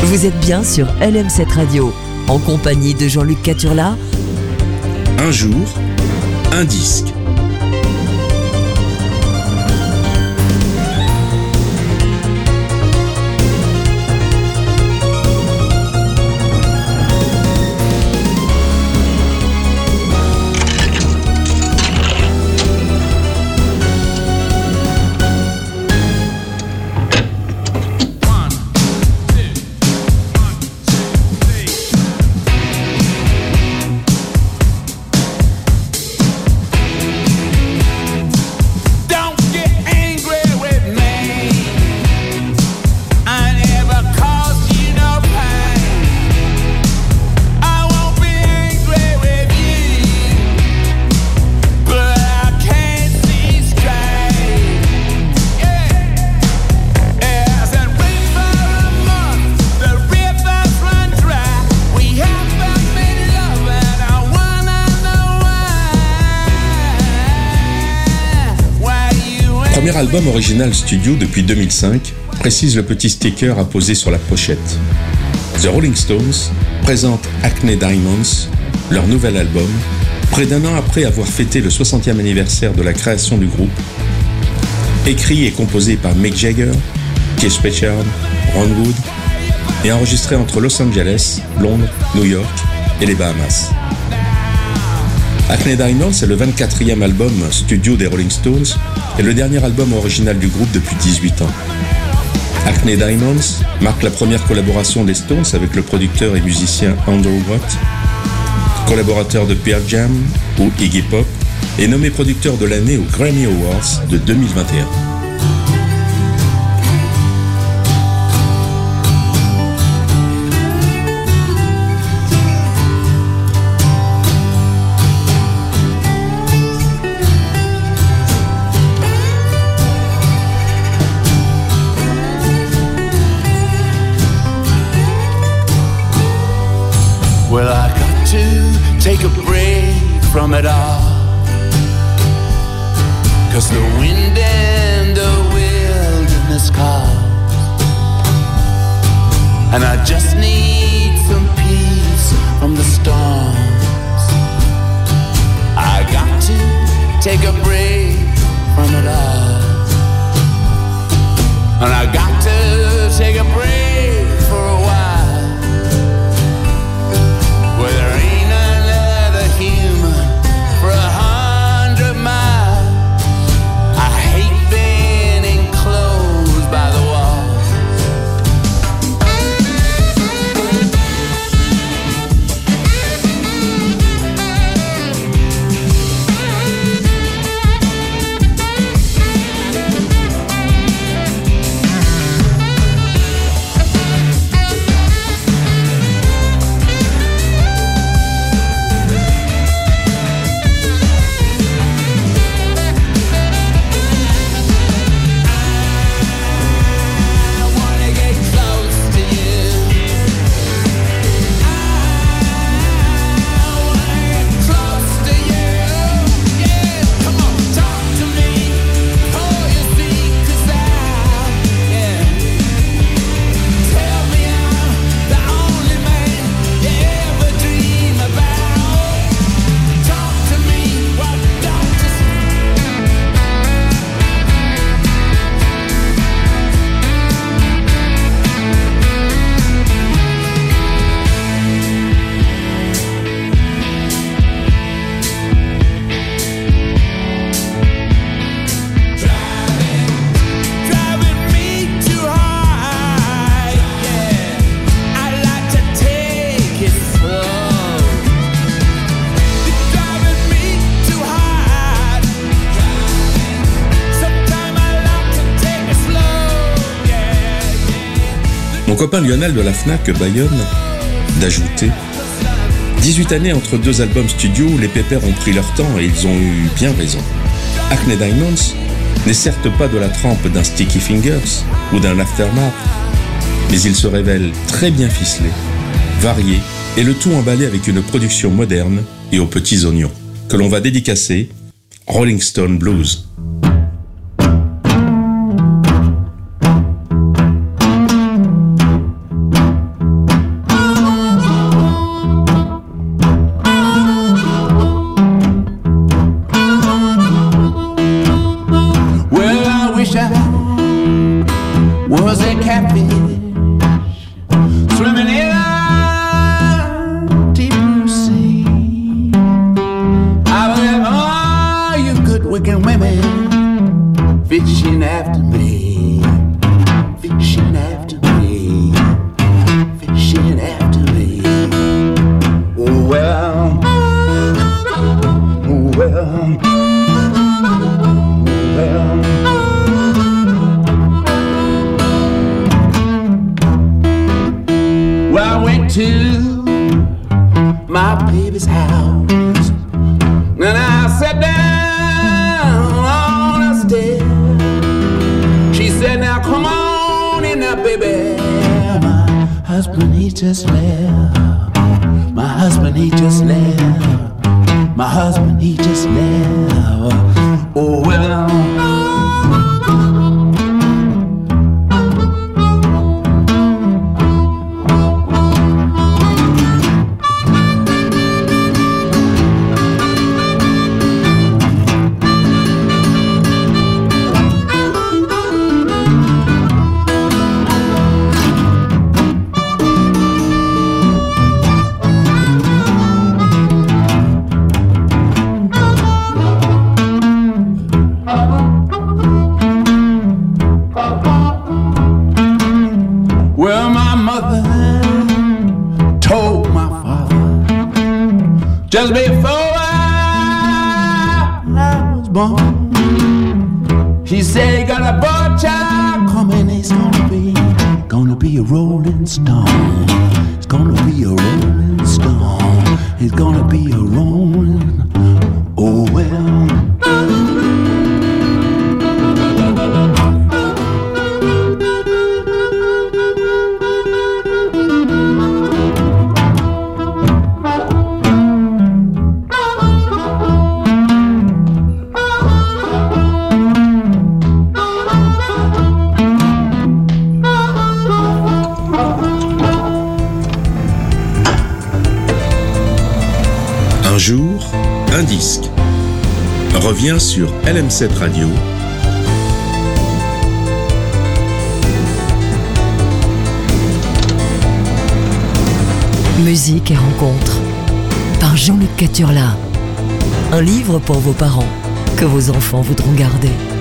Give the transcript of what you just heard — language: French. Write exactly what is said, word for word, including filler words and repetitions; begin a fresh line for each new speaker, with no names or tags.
Vous êtes bien sur L M sept Radio, en compagnie de Jean-Luc Caturla.
Un jour, un disque. Premier album original studio depuis deux mille cinq, précise le petit sticker apposé sur la pochette. The Rolling Stones présente Hackney Diamonds, leur nouvel album, près d'un an après avoir fêté le soixantième anniversaire de la création du groupe. Écrit et composé par Mick Jagger, Keith Richards, Ron Wood, et enregistré entre Los Angeles, Londres, New York et les Bahamas. Hackney Diamonds est le vingt-quatrième album studio des Rolling Stones et le dernier album original du groupe depuis dix-huit ans. Hackney Diamonds marque la première collaboration des Stones avec le producteur et musicien Andrew Watt, collaborateur de Pearl Jam ou Iggy Pop, et nommé producteur de l'année aux Grammy Awards de deux mille vingt et un.
Well, I got to take a break from it all, 'cause the wind and the wilderness calls, and I just need some peace from the storms. I got to take a break from it all, and I got to take a break for a while. Well, there ain't another human for a hundred miles. I hate being enclosed by the walls.
Mon copain Lionel de la Fnac Bayonne d'ajouter dix-huit années entre deux albums studio où les pépères ont pris leur temps et ils ont eu bien raison. Hackney Diamonds n'est certes pas de la trempe d'un Sticky Fingers ou d'un Aftermath, mais il se révèle très bien ficelé, varié et le tout emballé avec une production moderne et aux petits oignons, que l'on va dédicacer Rolling Stone Blues.
was a catfish swimming in a deep blue sea. I was like, oh, you good looking women fishing after me, fishing after me, fishing after me. Oh well, oh well, oh well. Well, I went to my baby's house and I sat down on a stair. She said, now come on in there, baby. My husband, he just left. My husband, he just left. My husband, he just left. Oh, well. Well, my mother told my father just before I, I was born. She said, he got a boy child coming, he's gonna be, gonna be a rolling stone. He's gonna be a rolling stone. He's gonna be a rolling, oh well.
Un jour, un disque revient sur L M sept Radio.
Musique et rencontres par Jean-Luc Caturla. Un livre pour vos parents que vos enfants voudront garder.